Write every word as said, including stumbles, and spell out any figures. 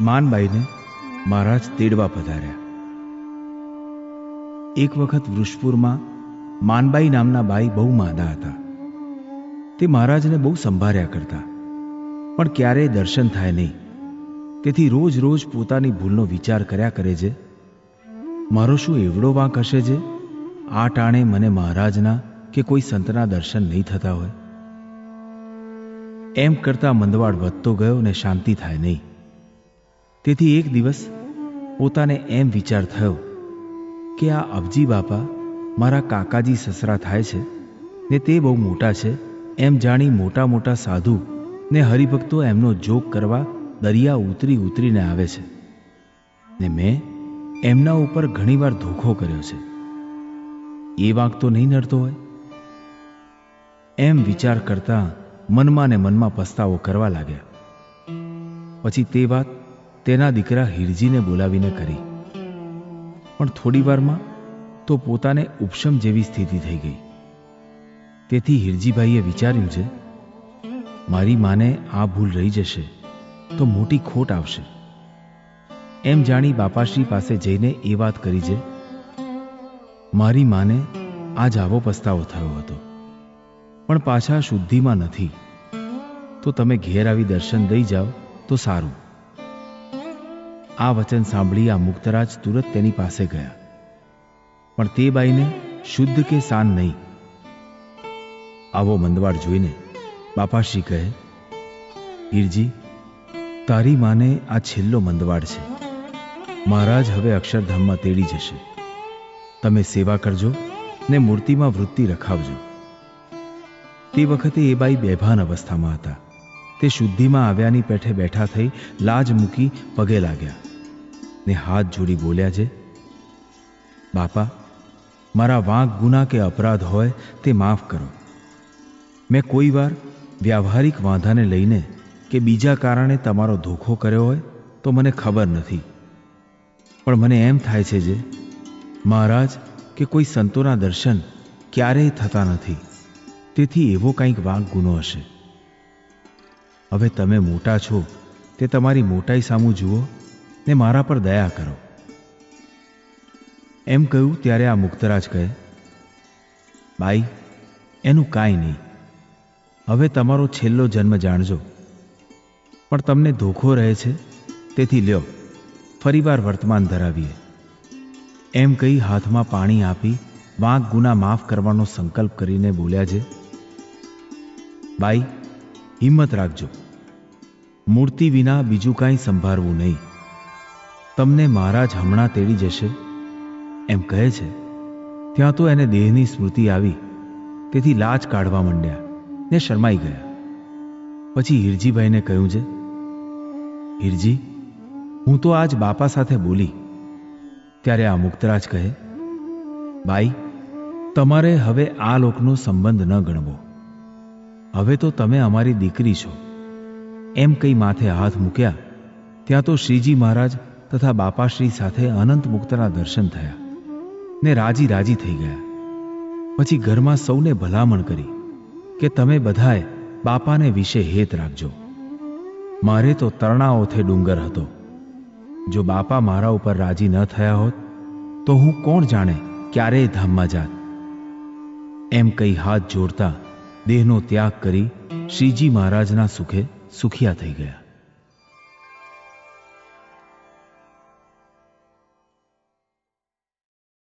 માનબાઈને મહારાજ તેડવા પધાર્યા. એક વખત વૃષપુરમાં માનબાઈ નામના બાઈ બહુ માંદા હતા. તે મહારાજને બહુ સંભાળ્યા કરતા, પણ ક્યારેય દર્શન થાય નહીં. તેથી રોજ રોજ પોતાની ભૂલનો વિચાર કર્યા કરે છે. મારો શું એવડો વાંક હશે જે આ ટાણે મને મહારાજના કે કોઈ સંતના દર્શન નહીં થતા હોય? એમ કરતા મંદવાડ વધતો ગયો ને શાંતિ થાય નહીં. તેથી એક દિવસ પોતાને એમ વિચાર થયો કે આ અબજી બાપા મારા કાકાજી સસરા થાય છે ને તે બહુ મોટા છે એમ જાણી મોટા મોટા સાધુ ને હરિભક્તો એમનો જોગ કરવા દરિયા ઉતરી ઉતરીને આવે છે ને મેં એમના ઉપર ઘણીવાર ધોખો કર્યો છે. એ વાંક તો નહીં નડતો હોય? એમ વિચાર કરતા મનમાં ને મનમાં પસ્તાવો કરવા લાગ્યા. પછી તે વાત તેના દીકરા હિરજીને બોલાવીને કરી. પણ થોડી વારમાં તો પોતાને ઉપશમ જેવી સ્થિતિ થઈ ગઈ. તેથી હિરજીભાઈએ વિચાર્યું છે, મારી માને આ ભૂલ રહી જશે તો મોટી ખોટ આવશે. એમ જાણી બાપાશ્રી પાસે જઈને એ વાત કરી છે, મારી માને આજ આવો પસ્તાવો થયો હતો, પણ પાછા શુદ્ધિમાં નથી, તો તમે ઘેર આવી દર્શન દઈ જાઓ તો સારું. આ વચન સાંભળી આ મુક્તરાજ તુરત તેની પાસે ગયા, પણ તે બાઈને શુદ્ધ કે સાન નહીં. આવો મંદવાડ જોઈને બાપાશ્રી કહે, હિરજી, તારી માને આ છેલ્લો મંદવાડ છે. મહારાજ હવે અક્ષરધામમાં તેડી જશે. તમે સેવા કરજો ને મૂર્તિમાં વૃત્તિ રખાવજો. તે વખતે એ બાઈ બેભાન અવસ્થામાં હતા. તે શુદ્ધિમાં આવ્યાની પેઠે બેઠા થઈ લાજ મૂકી પગે લાગ્યા ને હાથ જોડી બોલ્યા છે, બાપા, મારા વાંક ગુના કે અપરાધ હોય તે માફ કરો. મેં કોઈ વાર વ્યાવહારિક વાંધાને લઈને કે બીજા કારણે તમારો ધોખો કર્યો હોય તો મને ખબર નથી, પણ મને એમ થાય છે જે મહારાજ કે કોઈ સંતોના દર્શન ક્યારેય થતા નથી, તેથી એવો કંઈક વાંક ગુનો હશે. હવે તમે મોટા છો તે તમારી મોટાઈ સામું જુઓ ને મારા પર દયા કરો. એમ કહ્યું ત્યારે આ મુક્તરાજ કહે, બાઈ, એનું કાંઈ નહીં. હવે તમારો છેલ્લો જન્મ જાણજો, પણ તમને ધોખો રહે છે તેથી લ્યો, ફરીવાર વર્તમાન ધરાવીએ. એમ કહી હાથમાં પાણી આપી વાંક ગુના માફ કરવાનો સંકલ્પ કરીને બોલ્યા છે, બાઈ, હિંમત રાખજો. મૂર્તિ વિના બીજું કાંઈ સંભાળવું નહીં. તમને મહારાજ હમણાં તેડી જશે. એમ કહે છે ત્યાં તો એને દેહની સ્મૃતિ આવી, તેથી લાજ કાઢવા માંડ્યા ને શરમાઈ ગયા. પછી હિરજીભાઈને કહ્યું છે, હિરજી, હું તો આજ બાપા સાથે બોલી. ત્યારે આ મુક્તરાજ કહે, બાઈ, તમારે હવે આ લોકનો સંબંધ ન ગણવો. હવે તો તમે અમારી દીકરી છો. એમ કહી માથે હાથ મૂક્યા ત્યાં તો શ્રીજી મહારાજ તથા બાપાશ્રી સાથે અનંત મુક્તના દર્શન થયા ને રાજી રાજી થઈ ગયા. પછી ઘરમાં સૌને ભલામણ કરી કે તમે બધાએ બાપાને વિશે હેત રાખજો. મારે તો તરણાઓથે ડુંગર હતો. જો બાપા મારા ઉપર રાજી ન થયા હોત તો હું કોણ જાણે ક્યારેય ધામમાં જાત. એમ કહી હાથ જોડતા દેહનો ત્યાગ કરી શ્રીજી મહારાજના સુખે સુખિયા થઈ ગયા.